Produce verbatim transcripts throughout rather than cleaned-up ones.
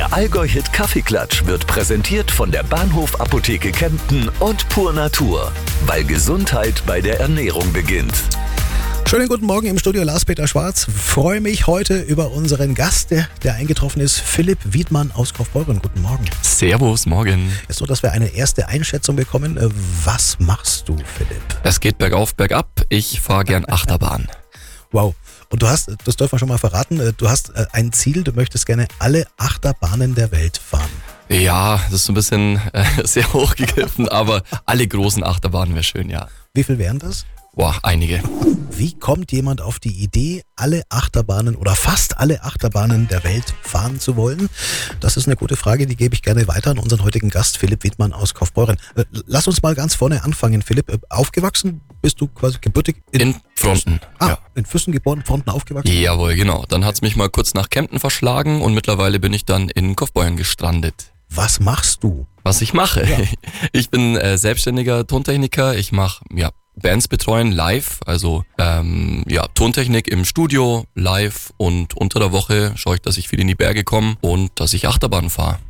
Der Allgäu-Hit Kaffeeklatsch wird präsentiert von der Bahnhof Apotheke Kempten und Pur Natur, weil Gesundheit bei der Ernährung beginnt. Schönen guten Morgen im Studio, Lars-Peter Schwarz. Freue mich heute über unseren Gast, der, der eingetroffen ist, Philipp Wiedmann aus Kaufbeuren. Guten Morgen. Servus, morgen. Es ist so, dass wir eine erste Einschätzung bekommen. Was machst du, Philipp? Es geht bergauf, bergab. Ich fahre gern Achterbahn. Wow. Und du hast, das dürfen wir schon mal verraten, du hast ein Ziel, du möchtest gerne alle Achterbahnen der Welt fahren. Ja, das ist so ein bisschen äh, sehr hochgegriffen, aber alle großen Achterbahnen wäre schön, ja. Wie viel wären das? Boah, einige. Wie kommt jemand auf die Idee, alle Achterbahnen oder fast alle Achterbahnen der Welt fahren zu wollen? Das ist eine gute Frage, die gebe ich gerne weiter an unseren heutigen Gast, Philipp Wiedmann aus Kaufbeuren. Lass uns mal ganz vorne anfangen, Philipp. Aufgewachsen bist du quasi gebürtig in, in Fronten. Ah, ja. In Füssen geboren, Fronten aufgewachsen? Jawohl, genau. Dann hat's mich mal kurz nach Kempten verschlagen und mittlerweile bin ich dann in Kaufbeuren gestrandet. Was machst du? Was ich mache? Ja. Ich bin äh, selbstständiger Tontechniker. Ich mache ja Bands betreuen live, also ähm, ja Tontechnik im Studio live und unter der Woche schaue ich, dass ich viel in die Berge komme und dass ich Achterbahn fahre.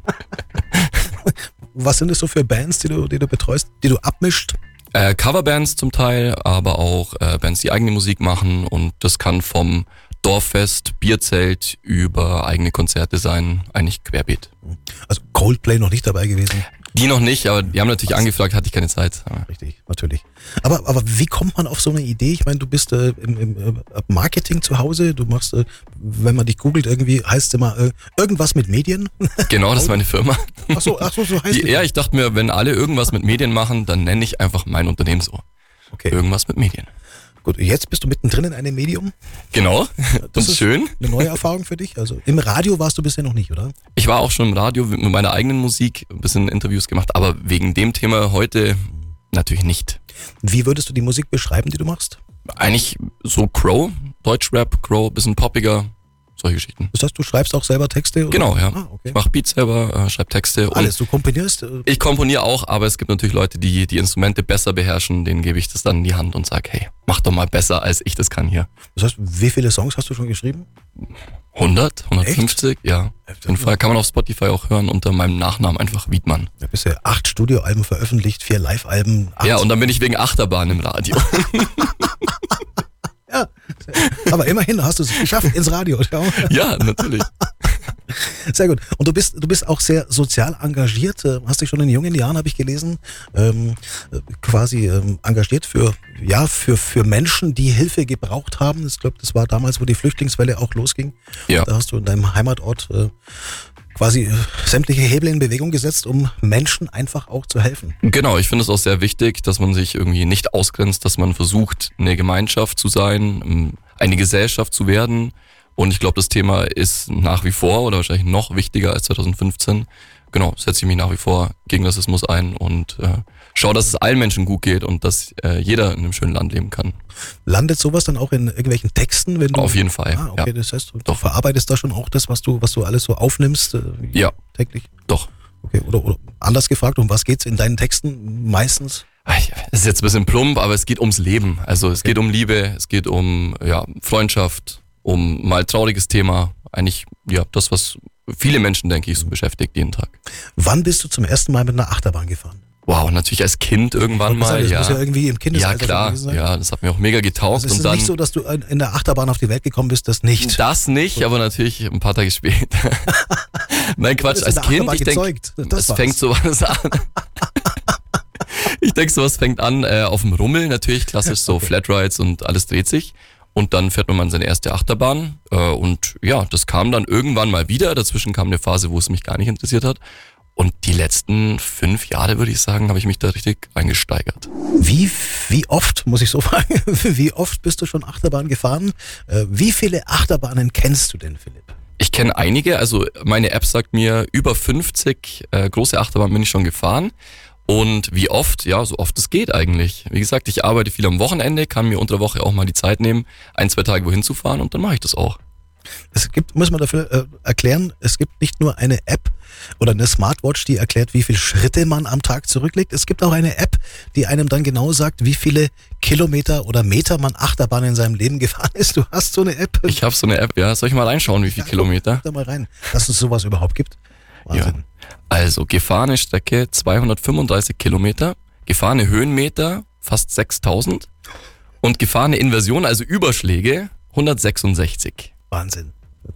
Was sind das so für Bands, die du, die du betreust, die du abmischt? Äh, Coverbands zum Teil, aber auch äh, Bands, die eigene Musik machen und das kann vom Dorffest, Bierzelt über eigene Konzerte sein, eigentlich querbeet. Also Coldplay noch nicht dabei gewesen? Die noch nicht, aber die haben natürlich Was? angefragt, hatte ich keine Zeit. Richtig, natürlich. Aber, aber wie kommt man auf so eine Idee? Ich meine, du bist äh, im, im Marketing zu Hause, du machst, äh, wenn man dich googelt, irgendwie heißt es immer äh, irgendwas mit Medien. Genau, das ist meine Firma. Ach so, ach so, so heißt die, Ja, ich dachte mir, wenn alle irgendwas mit Medien machen, dann nenne ich einfach mein Unternehmen so. Okay. Irgendwas mit Medien. Gut, jetzt bist du mittendrin in einem Medium. Genau, das ist schön. Eine neue Erfahrung für dich. Also im Radio warst du bisher noch nicht, oder? Ich war auch schon im Radio mit meiner eigenen Musik, ein bisschen Interviews gemacht, aber wegen dem Thema heute natürlich nicht. Wie würdest du die Musik beschreiben, die du machst? Eigentlich so Crow, Deutschrap, Crow, bisschen poppiger, solche Geschichten. Das heißt, du schreibst auch selber Texte? Oder? Genau, ja. Ah, okay. Ich mache Beats selber, äh, schreibe Texte. Alles, du komponierst? Äh ich komponiere auch, aber es gibt natürlich Leute, die die Instrumente besser beherrschen, denen gebe ich das dann in die Hand und sage, hey, mach doch mal besser, als ich das kann hier. Das heißt, wie viele Songs hast du schon geschrieben? hundert, hundertfünfzig, Echt? Ja. Auf jeden Fall kann man auf Spotify auch hören unter meinem Nachnamen einfach Wiedmann. Ja, bisher acht Studioalben veröffentlicht, vier Live-Alben. Ja, und dann bin ich wegen Achterbahn im Radio. Ja, aber immerhin hast du es geschafft ins Radio. Schau. Ja, natürlich. Sehr gut. Und du bist, du bist auch sehr sozial engagiert. Hast dich schon in jungen Jahren, habe ich gelesen, ähm, quasi ähm, engagiert für, ja, für, für Menschen, die Hilfe gebraucht haben. Ich glaube, das war damals, wo die Flüchtlingswelle auch losging. Ja. Da hast du in deinem Heimatort äh, quasi äh, sämtliche Hebel in Bewegung gesetzt, um Menschen einfach auch zu helfen. Genau, ich finde es auch sehr wichtig, dass man sich irgendwie nicht ausgrenzt, dass man versucht, eine Gemeinschaft zu sein, eine Gesellschaft zu werden. Und ich glaube, das Thema ist nach wie vor oder wahrscheinlich noch wichtiger als zwanzig fünfzehn. Genau, setze ich mich nach wie vor gegen Rassismus ein und äh, schaue, dass es allen Menschen gut geht und dass äh, jeder in einem schönen Land leben kann. Landet sowas dann auch in irgendwelchen Texten? Wenn du Auf jeden Fall, Ah, okay, ja. Das heißt, du Doch. verarbeitest da schon auch das, was du, was du alles so aufnimmst? Äh, Ja. Täglich? Doch. Okay, oder, oder anders gefragt, um was geht's in deinen Texten meistens? Es ist jetzt ein bisschen plump, aber es geht ums Leben. Also es Okay. geht um Liebe, es geht um ja, Freundschaft, um mal trauriges Thema. Eigentlich ja das, was viele Menschen, denke ich, so beschäftigt jeden Tag. Wann bist du zum ersten Mal mit einer Achterbahn gefahren? Wow, natürlich als Kind irgendwann Ich wollte mal. sagen, das ja. muss ja irgendwie im ja, Kindesalter klar. gewesen sein. Ja, das hat mir auch mega getaugt. Also es ist und dann nicht so, dass du in der Achterbahn auf die Welt gekommen bist, das nicht. das nicht, aber natürlich ein paar Tage später. Nein, Quatsch, Du als bist in der Kind, Achterbahn ich denke, gezeugt. Das es war's. fängt sowas an. Ich denke, sowas fängt an äh, auf dem Rummel, natürlich klassisch so Okay. Flatrides und alles dreht sich. Und dann fährt man mal in seine erste Achterbahn. Äh, und ja, das kam dann irgendwann mal wieder. Dazwischen kam eine Phase, wo es mich gar nicht interessiert hat. Und die letzten fünf Jahre, würde ich sagen, habe ich mich da richtig eingesteigert. Wie, wie oft, muss ich so fragen, wie oft bist du schon Achterbahn gefahren? Äh, Wie viele Achterbahnen kennst du denn, Philipp? Ich kenne einige, also meine App sagt mir, über fünfzig äh, große Achterbahnen bin ich schon gefahren. Und wie oft? Ja, so oft es geht eigentlich. Wie gesagt, ich arbeite viel am Wochenende, kann mir unter der Woche auch mal die Zeit nehmen, ein, zwei Tage wohin zu fahren und dann mache ich das auch. Es gibt, muss man dafür äh, erklären, es gibt nicht nur eine App oder eine Smartwatch, die erklärt, wie viele Schritte man am Tag zurücklegt. Es gibt auch eine App, die einem dann genau sagt, wie viele Kilometer oder Meter man Achterbahn in seinem Leben gefahren ist. Du hast so eine App. Ich habe so eine App, ja. Soll ich mal reinschauen, wie viele Ja, Kilometer? Guck da mal rein, dass es sowas überhaupt gibt. Wahnsinn. Ja. Also gefahrene Strecke zweihundertfünfunddreißig Kilometer, gefahrene Höhenmeter fast sechstausend und gefahrene Inversion, also Überschläge, hundertsechsundsechzig. Wahnsinn.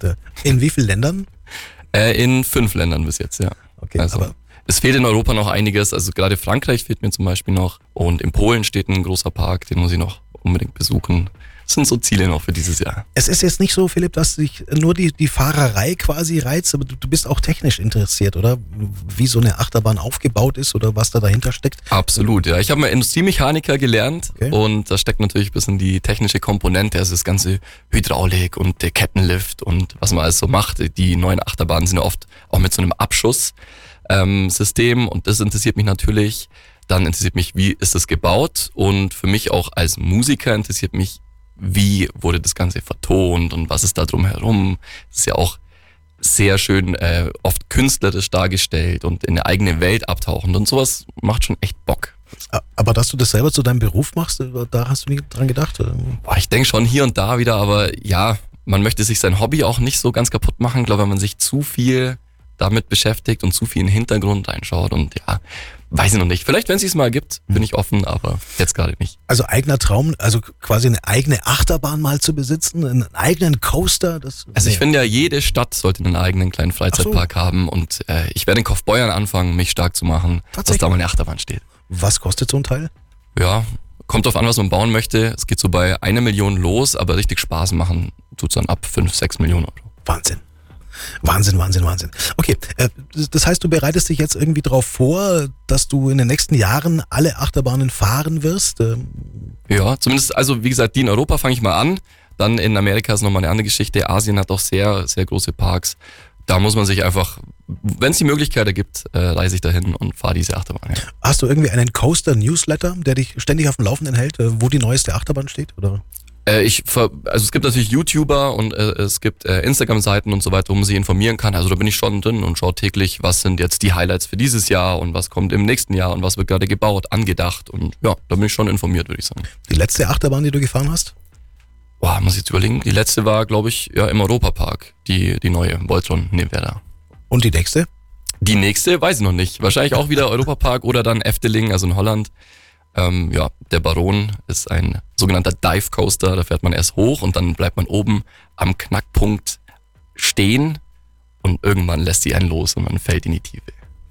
In wie vielen Ländern? Äh, in fünf Ländern bis jetzt, ja. Okay, also, aber es fehlt in Europa noch einiges, also gerade Frankreich fehlt mir zum Beispiel noch und in Polen steht ein großer Park, den muss ich noch unbedingt besuchen. Das sind so Ziele noch für dieses Jahr. es ist jetzt nicht so, Philipp, dass dich nur die, die Fahrerei quasi reizt, aber du, du bist auch technisch interessiert, oder? Wie so eine Achterbahn aufgebaut ist oder was da dahinter steckt? Absolut, ja. Ich habe mal Industriemechaniker gelernt Okay. und da steckt natürlich ein bisschen die technische Komponente, also das ganze Hydraulik und der Kettenlift und was man alles so macht. Die neuen Achterbahnen sind ja oft auch mit so einem Abschusssystem ähm, System und das interessiert mich natürlich. Dann interessiert mich, wie ist das gebaut und für mich auch als Musiker interessiert mich, wie wurde das Ganze vertont und was ist da drumherum. Das ist ja auch sehr schön, äh, oft künstlerisch dargestellt und in eine eigene Welt abtauchend und sowas macht schon echt Bock. Aber dass du das selber zu deinem Beruf machst, da hast du nie dran gedacht? Oder? Boah, ich denke schon hier und da wieder, aber ja, man möchte sich sein Hobby auch nicht so ganz kaputt machen. Ich glaube, wenn man sich zu viel damit beschäftigt und zu viel in den Hintergrund reinschaut und ja, weiß ich noch nicht. Vielleicht, wenn es sich mal gibt, bin ich offen, aber jetzt gerade nicht. Also eigener Traum, also quasi eine eigene Achterbahn mal zu besitzen, einen eigenen Coaster. Das, Also ich finde ja, jede Stadt sollte einen eigenen kleinen Freizeitpark haben und äh, ich werde in Kaufbeuern anfangen, mich stark zu machen, dass Tatsächlich? da mal eine Achterbahn steht. Was kostet so ein Teil? Ja, kommt drauf an, was man bauen möchte. Es geht so bei einer Million los, aber richtig Spaß machen tut's dann ab fünf, sechs Millionen Euro. Wahnsinn. Wahnsinn, Wahnsinn, Wahnsinn. Okay, äh, das heißt, du bereitest dich jetzt irgendwie darauf vor, dass du in den nächsten Jahren alle Achterbahnen fahren wirst? Ähm, Ja, zumindest, also wie gesagt, die in Europa fange ich mal an. Dann in Amerika ist nochmal eine andere Geschichte. Asien hat auch sehr, sehr große Parks. Da muss man sich einfach, wenn es die Möglichkeit ergibt, äh, reise ich dahin und fahre diese Achterbahn. Ja. Hast du irgendwie einen Coaster-Newsletter, der dich ständig auf dem Laufenden hält, äh, wo die neueste Achterbahn steht? Oder? Äh, ich ver, also es gibt natürlich YouTuber und äh, es gibt äh, Instagram-Seiten und so weiter, wo man sich informieren kann. Also da bin ich schon drin und schaue täglich, was sind jetzt die Highlights für dieses Jahr und was kommt im nächsten Jahr und was wird gerade gebaut, angedacht. Und ja, da bin ich schon informiert, würde ich sagen. Die letzte Achterbahn, die du gefahren hast? Boah, muss ich jetzt überlegen. Die letzte war, glaube ich, ja im Europapark, die, die neue Voltron Nevada. Und die nächste? Die nächste weiß ich noch nicht. Wahrscheinlich auch wieder Europapark oder dann Efteling, also in Holland. Ähm, ja, der Baron ist ein sogenannter Dive Coaster. Da fährt man erst hoch und dann bleibt man oben am Knackpunkt stehen und irgendwann lässt sie einen los und man fällt in die Tiefe.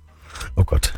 Oh Gott.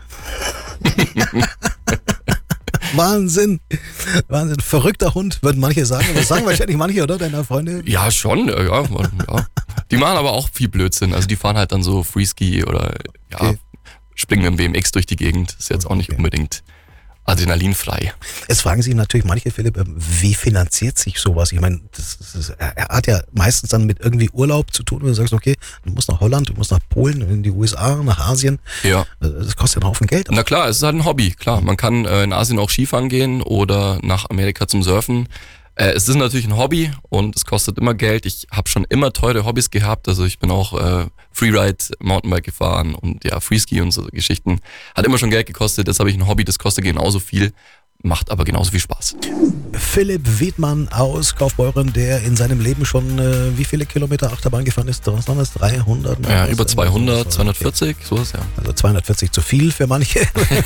Wahnsinn. Wahnsinn. Verrückter Hund, würden manche sagen. Das sagen wahrscheinlich manche, oder? Deiner Freunde? Ja, schon. Ja, ja, ja. Die machen aber auch viel Blödsinn. Also die fahren halt dann so Freeski oder ja, Okay. springen mit dem B M X durch die Gegend. Ist jetzt auch nicht Okay. unbedingt adrenalinfrei. Es fragen sich natürlich manche, Philipp, ähm, wie finanziert sich sowas? Ich meine, das, das ist, er er hat ja meistens dann mit irgendwie Urlaub zu tun, wenn du sagst, okay, du musst nach Holland, du musst nach Polen, in die U S A, nach Asien. Ja. Das kostet einen Haufen Geld. Na klar, es ist halt ein Hobby, klar. Man kann äh, in Asien auch Skifahren gehen oder nach Amerika zum Surfen. Äh, es ist natürlich ein Hobby und es kostet immer Geld. Ich habe schon immer teure Hobbys gehabt. Also ich bin auch äh, Freeride, Mountainbike gefahren und ja, Freeski und so Geschichten. Hat immer schon Geld gekostet. Jetzt habe ich ein Hobby, das kostet genauso viel, macht aber genauso viel Spaß. Philipp Wiedmann aus Kaufbeuren, der in seinem Leben schon äh, wie viele Kilometer Achterbahn gefahren ist? Was waren das? dreihundert? Ja, Was? über zweihundert, Okay. zweihundertvierzig, sowas, ja. Also zweihundertvierzig zu viel für manche.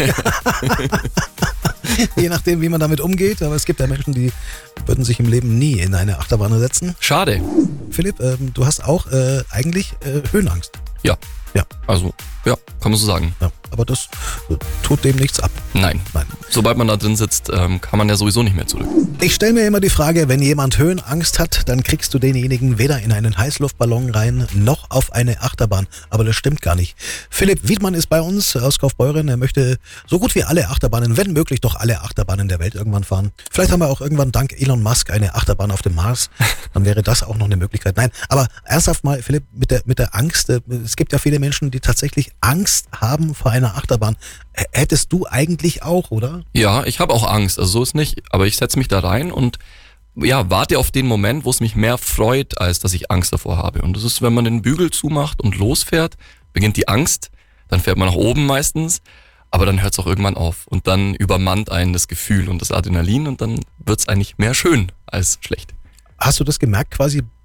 Je nachdem, wie man damit umgeht. Aber es gibt ja Menschen, die würden sich im Leben nie in eine Achterbahn setzen. Schade. Philipp, ähm, du hast auch äh, eigentlich äh, Höhenangst. Ja. Ja. Also, ja, kann man so sagen. Ja, aber das äh, tut dem nichts ab. Nein. Nein. Sobald man da drin sitzt, ähm, kann man ja sowieso nicht mehr zurück. Ich stelle mir immer die Frage, wenn jemand Höhenangst hat, dann kriegst du denjenigen weder in einen Heißluftballon rein, noch auf eine Achterbahn. Aber das stimmt gar nicht. Philipp Wiedmann ist bei uns aus Kaufbeuren. Er möchte so gut wie alle Achterbahnen, wenn möglich doch alle Achterbahnen der Welt irgendwann fahren. Vielleicht haben wir auch irgendwann dank Elon Musk eine Achterbahn auf dem Mars. Dann wäre das auch noch eine Möglichkeit. Nein, aber ernsthaft mal, Philipp, mit der, mit der Angst. äh, Es gibt ja viele Menschen, die tatsächlich Angst haben vor einer Achterbahn. H- Hättest du eigentlich auch, oder? Ja, ich habe auch Angst, also so ist nicht, aber ich setze mich da rein und ja, warte auf den Moment, wo es mich mehr freut, als dass ich Angst davor habe. Und das ist, wenn man den Bügel zumacht und losfährt, beginnt die Angst, dann fährt man nach oben meistens, aber dann hört es auch irgendwann auf und dann übermannt einen das Gefühl und das Adrenalin und dann wird es eigentlich mehr schön als schlecht. Hast du das gemerkt quasi beim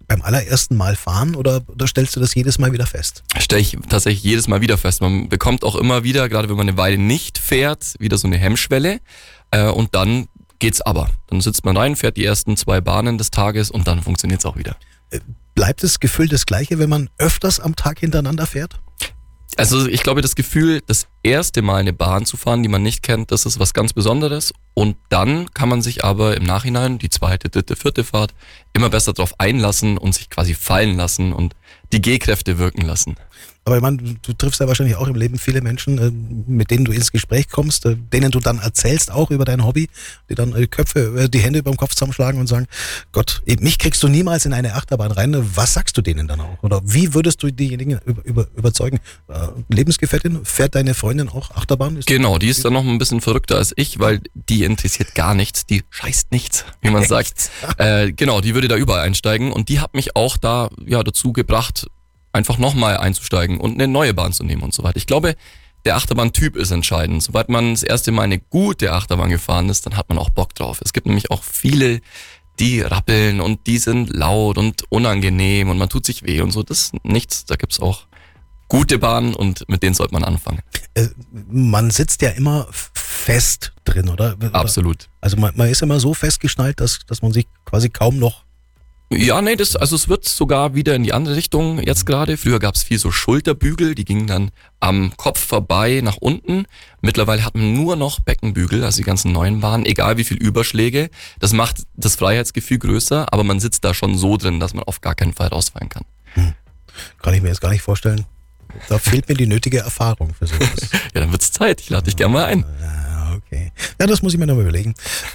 beim allerersten Mal fahren oder, oder stellst du das jedes Mal wieder fest? Stelle ich tatsächlich jedes Mal wieder fest. Man bekommt auch immer wieder, gerade wenn man eine Weile nicht fährt, wieder so eine Hemmschwelle. Äh, und dann geht's aber. Dann sitzt man rein, fährt die ersten zwei Bahnen des Tages und dann funktioniert's auch wieder. Äh, bleibt das Gefühl das gleiche, wenn man öfters am Tag hintereinander fährt? Also ich glaube, das Gefühl, das erste Mal eine Bahn zu fahren, die man nicht kennt, das ist was ganz Besonderes. Und dann kann man sich aber im Nachhinein, die zweite, dritte, vierte Fahrt, immer besser darauf einlassen und sich quasi fallen lassen und die G-Kräfte wirken lassen. Aber ich meine, du, du triffst ja wahrscheinlich auch im Leben viele Menschen, äh, mit denen du ins Gespräch kommst, äh, denen du dann erzählst auch über dein Hobby, die dann äh, Köpfe, äh, die Hände über dem Kopf zusammenschlagen und sagen, Gott, mich kriegst du niemals in eine Achterbahn rein. Was sagst du denen dann auch? Oder wie würdest du diejenigen über, über, überzeugen? Äh, Lebensgefährtin, fährt deine Freundin auch Achterbahn? Ist genau, die ist dann noch ein bisschen verrückter als ich, weil die interessiert gar nichts, die scheißt nichts, wie man Echt? sagt. Äh, genau, die würde da überall einsteigen und die hat mich auch da ja dazu gebracht, einfach nochmal einzusteigen und eine neue Bahn zu nehmen und so weiter. Ich glaube, der Achterbahntyp ist entscheidend. Sobald man das erste Mal eine gute Achterbahn gefahren ist, dann hat man auch Bock drauf. Es gibt nämlich auch viele, die rappeln und die sind laut und unangenehm und man tut sich weh und so. Das ist nichts, da gibt's auch gute Bahnen und mit denen sollte man anfangen. Äh, man sitzt ja immer fest drin, oder? Absolut. Also man, man ist immer so festgeschnallt, dass, dass man sich quasi kaum noch... Ja, nee, das, also es wird sogar wieder in die andere Richtung jetzt gerade. Früher gab's viel so Schulterbügel, die gingen dann am Kopf vorbei nach unten. Mittlerweile hat man nur noch Beckenbügel, also die ganzen neuen Bahnen, egal wie viel Überschläge. Das macht das Freiheitsgefühl größer, aber man sitzt da schon so drin, dass man auf gar keinen Fall rausfallen kann. Hm. Kann ich mir jetzt gar nicht vorstellen. Da fehlt mir die nötige Erfahrung für sowas. Ja, dann wird's Zeit. Ich lade dich gerne mal ein. Ja, okay. Ja, das muss ich mir noch mal überlegen.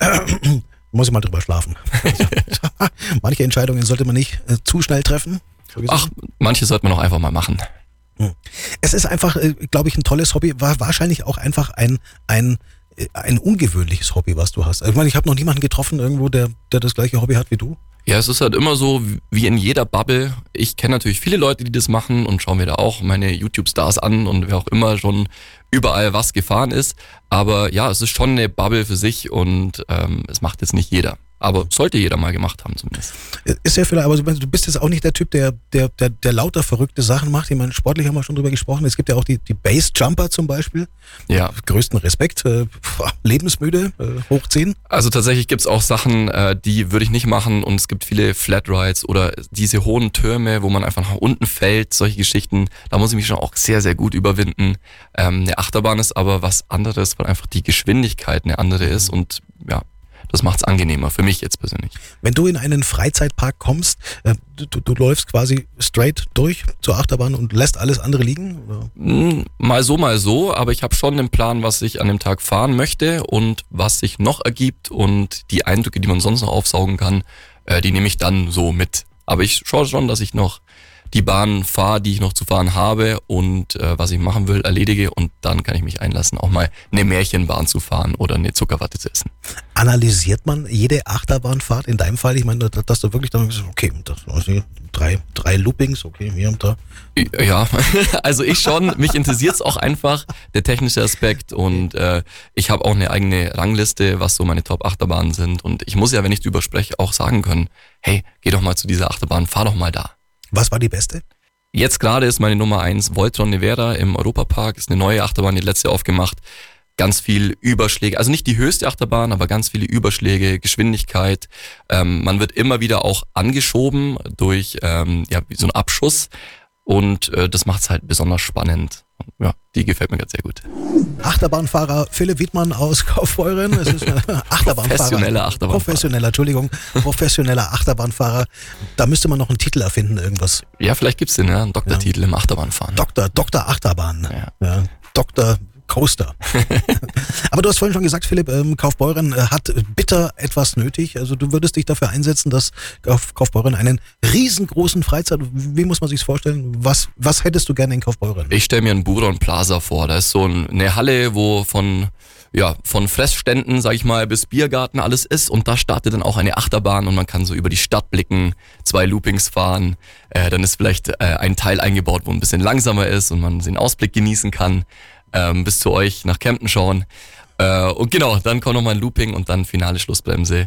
Muss ich mal drüber schlafen. Also, manche Entscheidungen sollte man nicht äh, zu schnell treffen. So Ach, manche sollte man auch einfach mal machen. Hm. Es ist einfach, äh, glaube ich, ein tolles Hobby. War wahrscheinlich auch einfach ein, ein, äh, ein ungewöhnliches Hobby, was du hast. Also, ich meine, ich habe noch niemanden getroffen irgendwo, der, der das gleiche Hobby hat wie du. Ja, es ist halt immer so wie in jeder Bubble. Ich kenne natürlich viele Leute, die das machen und schaue mir da auch meine YouTube-Stars an und wer auch immer schon überall was gefahren ist. Aber ja, es ist schon eine Bubble für sich und ähm, es macht jetzt nicht jeder. Aber sollte jeder mal gemacht haben zumindest. Ist ja vielleicht, aber du bist jetzt auch nicht der Typ, der, der, der, der lauter verrückte Sachen macht. Ich meine, sportlich haben wir schon drüber gesprochen. Es gibt ja auch die, die Base-Jumper zum Beispiel. Ja. Größten Respekt. Äh, lebensmüde, äh, hochziehen. Also tatsächlich gibt's auch Sachen, äh, die würde ich nicht machen und es gibt viele Flatrides oder diese hohen Türme, wo man einfach nach unten fällt. Solche Geschichten, da muss ich mich schon auch sehr, sehr gut überwinden. Ähm, eine Achterbahn ist aber was anderes, weil einfach die Geschwindigkeit eine andere ist und ja, das macht's angenehmer, für mich jetzt persönlich. Wenn du in einen Freizeitpark kommst, äh, du, du läufst quasi straight durch zur Achterbahn und lässt alles andere liegen? Oder? Mm, mal so, mal so, aber ich habe schon den Plan, was ich an dem Tag fahren möchte und was sich noch ergibt und die Eindrücke, die man sonst noch aufsaugen kann, äh, die nehme ich dann so mit. Aber ich schaue schon, dass ich noch die Bahn fahre, die ich noch zu fahren habe und äh, was ich machen will, erledige und dann kann ich mich einlassen, auch mal eine Märchenbahn zu fahren oder eine Zuckerwatte zu essen. Analysiert man jede Achterbahnfahrt in deinem Fall? Ich meine, dass, dass du wirklich dann, okay, das, also drei, drei Loopings, okay, hier und da. Ja, also ich schon, mich interessiert es auch einfach, der technische Aspekt und äh, ich habe auch eine eigene Rangliste, was so meine Top-Achterbahnen sind und ich muss ja, wenn ich drüber spreche, auch sagen können, hey, geh doch mal zu dieser Achterbahn, fahr doch mal da. Was war die beste? Jetzt gerade ist meine Nummer eins Voltron Nevada im Europapark. Ist eine neue Achterbahn, die letzte aufgemacht. Ganz viel Überschläge, also nicht die höchste Achterbahn, aber ganz viele Überschläge, Geschwindigkeit. Ähm, man wird immer wieder auch angeschoben durch ähm, ja, so einen Abschuss und äh, das macht es halt besonders spannend. Ja, die gefällt mir ganz sehr gut. Achterbahnfahrer Philipp Wiedmann aus Kaufbeuren. Es ist ein Achterbahnfahrer. Professioneller Achterbahnfahrer. Professioneller, Entschuldigung. Professioneller Achterbahnfahrer. Da müsste man noch einen Titel erfinden, irgendwas. Ja, vielleicht gibt's den, ja, einen Doktortitel ja. im Achterbahnfahren. Doktor, Doktor Achterbahn. Ja. Ja, Doktor Coaster. Aber du hast vorhin schon gesagt, Philipp, ähm, Kaufbeuren äh, hat bitter etwas nötig. Also du würdest dich dafür einsetzen, dass Kauf, Kaufbeuren einen riesengroßen Freizeit, wie muss man sich's vorstellen? Was, was hättest du gerne in Kaufbeuren? Ich stelle mir einen Buron Plaza vor. Da ist so eine Halle, wo von ja von Fressständen, sag ich mal, bis Biergarten alles ist und da startet dann auch eine Achterbahn und man kann so über die Stadt blicken, zwei Loopings fahren. Äh, dann ist vielleicht äh, ein Teil eingebaut, wo ein bisschen langsamer ist und man den Ausblick genießen kann. Ähm, bis zu euch nach Kempten schauen. Äh, und genau, dann kommt nochmal ein Looping und dann finale Schlussbremse.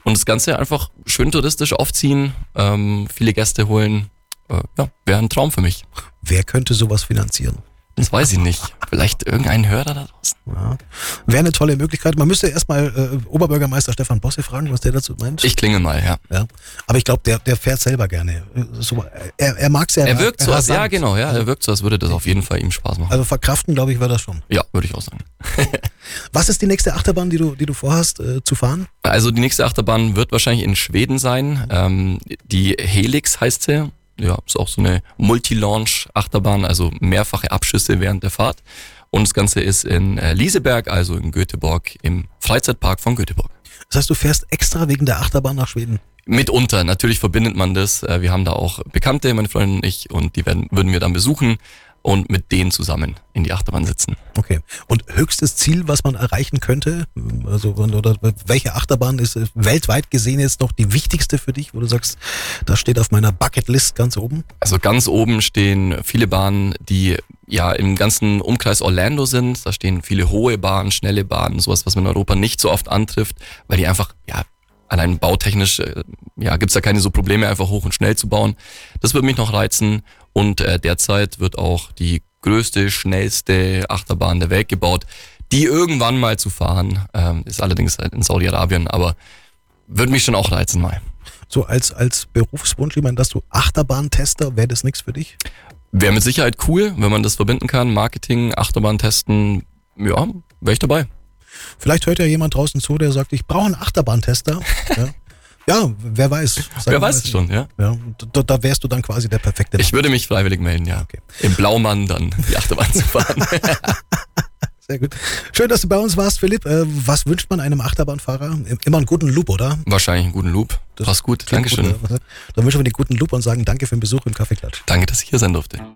und das Ganze einfach schön touristisch aufziehen, ähm, viele Gäste holen. Äh, ja, wäre ein Traum für mich. Wer könnte sowas finanzieren? Das weiß ich nicht. Vielleicht irgendein Hörer da draußen. Ja. Wäre eine tolle Möglichkeit. Man müsste erstmal äh, Oberbürgermeister Stefan Bosse fragen, was der dazu meint. Ich klingel mal, ja. Ja. Aber ich glaube, der, der fährt selber gerne. So, er er mag es ja. Er wirkt so, als, ja genau, ja, er wirkt so, als würde das auf jeden Fall ihm Spaß machen. Also verkraften, glaube ich, war das schon. Ja, würde ich auch sagen. Was ist die nächste Achterbahn, die du, die du vorhast äh, zu fahren? Also die nächste Achterbahn wird wahrscheinlich in Schweden sein. Ähm, die Helix heißt sie. Ja, ist auch so eine Multi-Launch-Achterbahn, also mehrfache Abschüsse während der Fahrt. Und das Ganze ist in äh, Liseberg, also in Göteborg, im Freizeitpark von Göteborg. Das heißt, du fährst extra wegen der Achterbahn nach Schweden? Mitunter, natürlich verbindet man das. Äh, wir haben da auch Bekannte, meine Freundin und ich, und die werden, würden wir dann besuchen und mit denen zusammen in die Achterbahn sitzen. Okay. Und höchstes Ziel, was man erreichen könnte? Also, oder welche Achterbahn ist weltweit gesehen jetzt noch die wichtigste für dich, wo du sagst, das steht auf meiner Bucketlist ganz oben? Also ganz oben stehen viele Bahnen, die ja im ganzen Umkreis Orlando sind. Da stehen viele hohe Bahnen, schnelle Bahnen, sowas, was man in Europa nicht so oft antrifft, weil die einfach, ja, allein bautechnisch, ja, gibt's da keine so Probleme, einfach hoch und schnell zu bauen. Das würde mich noch reizen. Und äh, derzeit wird auch die größte, schnellste Achterbahn der Welt gebaut, die irgendwann mal zu fahren, ähm, ist allerdings in Saudi-Arabien, aber würde mich schon auch reizen mal. So als, als Berufswunsch, ich meine, dass du Achterbahntester, wäre das nichts für dich? Wäre mit Sicherheit cool, wenn man das verbinden kann. Marketing, Achterbahn testen, ja, wäre ich dabei. Vielleicht hört ja jemand draußen zu, der sagt, ich brauche einen Achterbahntester. ja. ja, wer weiß. Sag wer weiß es schon, ja. ja da, da wärst du dann quasi der perfekte Mann. Ich würde mich freiwillig melden, ja. Okay. Im Blaumann dann die Achterbahn zu fahren. Sehr gut. Schön, dass du bei uns warst, Philipp. Äh, was wünscht man einem Achterbahnfahrer? Immer einen guten Loop, oder? Wahrscheinlich einen guten Loop. Das passt gut. Dankeschön. Gut, dann wünschen wir den guten Loop und sagen danke für den Besuch im Kaffeeklatsch. Danke, dass ich hier sein durfte.